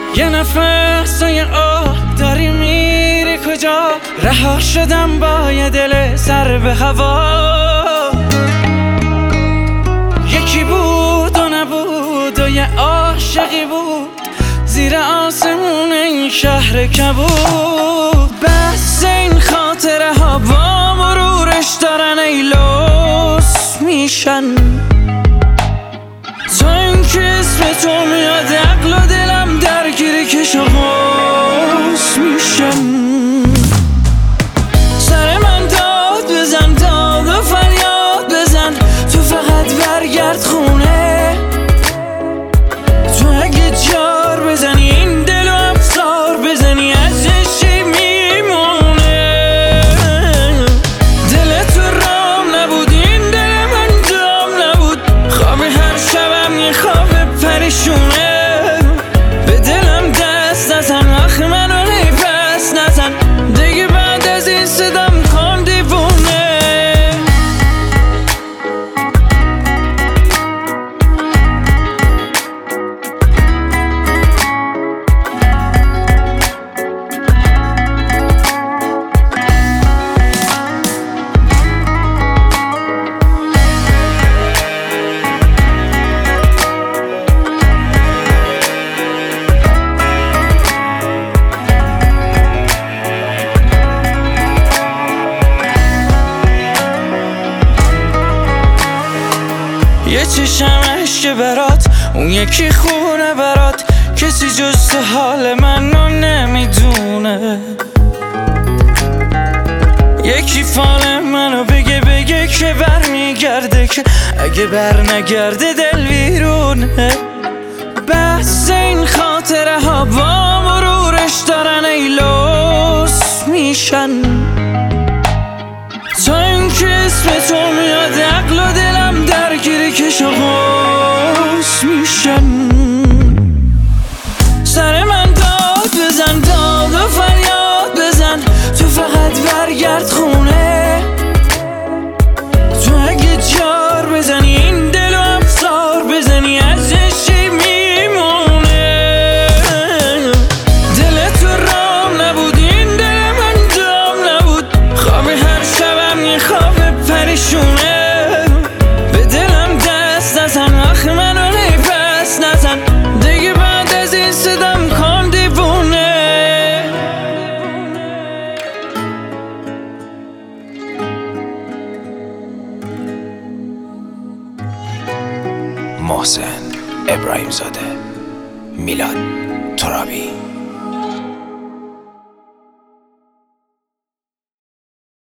یه نفس و یه آه داری میری کجا؟ رها شدم با یه دل سر به هوا. یکی بود و نبود و یه عاشقی بود زیر آسمون این شهر کبود. بس این خاطره ها با مرورش دارن ای لوس میشن. تا این که اسم تو میاد عقل و دلم درگیر کش و قوس میشن. سر من داد بزن، داد و فریاد بزن، تو فقط برگرد خونه. تو اگه جار بزنی این دل و افسار بزنی ازش چی میمونه؟ دل تو رام نبود، این دل من دام نبود. خواب هر شبم یه خواب پریشونه. به دلم دست نزن، وقت منو پس نزن دیگه. بعد از این صدام کن دیوونه. یه چشم عشق برات، اون یکی خونه برات. کسی جز تو حال منو نمیدونه. یکی فال منو بگه که بر میگرده، که اگه بر نگرده دل ویرونه. بس این خاطره ها با مرورش دارن ای لوس میشن. تا این که اسم تو میاد عقل و دلم درگیر کش و قوس میشن. سر من داد بزن، داد و فریاد بزن، تو فقط برگرد خونه. تو اگه جار بزنی این دل و افسار بزنی ازش چی میمونه؟ دل تو رام نبود، این دل من دام نبود. خواب هر شبم یه خواب پریشونه. به دلم دست نزن، وقت منو پس نزن دیگه. بعد از این صدام کن دیوونه. محسن ابراهیم زاده، میلاد ترابی.